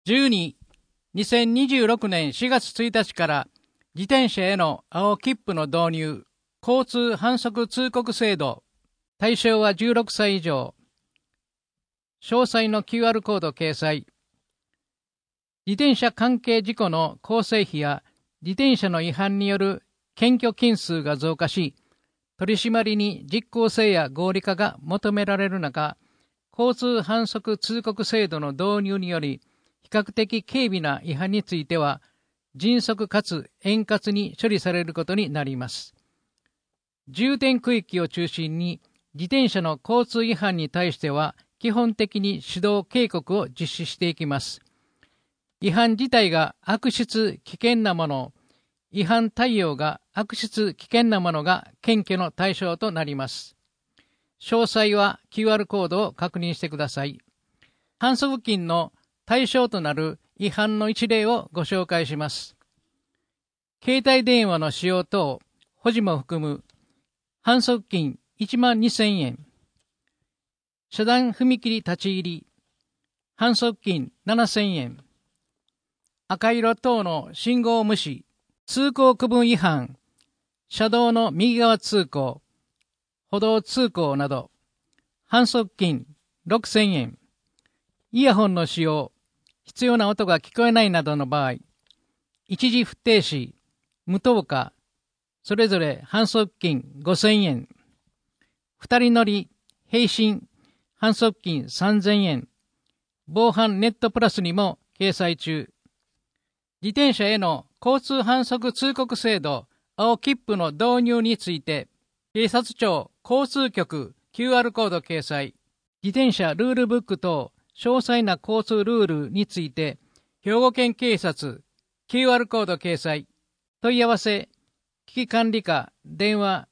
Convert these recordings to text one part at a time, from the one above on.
12、2026年4月1日から自転車への青切符の導入、交通反則通告制度、対象は16歳以上、詳細の QR コード掲載。自転車関係事故の構成比や自転車の違反による検挙件数が増加し、取り締まりに実効性や合理化が求められる中、交通反則通告制度の導入により、比較的軽微な違反については、迅速かつ円滑に処理されることになります。重点区域を中心に、自転車の交通違反に対しては、基本的に指導警告を実施していきます。違反自体が悪質危険なもの、違反対応が悪質危険なものが検挙の対象となります。詳細は QR コードを確認してください。反則金の対象となる違反の一例をご紹介します。携帯電話の使用等、保持も含む反則金12,000円。遮断踏切立ち入り、反則金7,000円。赤色等の信号無視、通行区分違反、車道の右側通行、歩道通行など、反則金6,000円。イヤホンの使用、必要な音が聞こえないなどの場合、一時不停止、無灯火、それぞれ反則金5,000円。二人乗り、並進、反則金3,000円。防犯ネットプラスにも掲載中。自転車への交通反則通告制度、青切符の導入について、警察庁交通局 QR コード掲載。自転車ルールブック等詳細な交通ルールについて、兵庫県警察 QR コード掲載。問い合わせ、危機管理課電話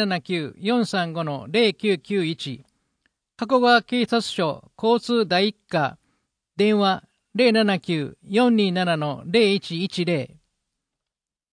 079-435-0991。加古川警察署交通第一課電話 079-427-0110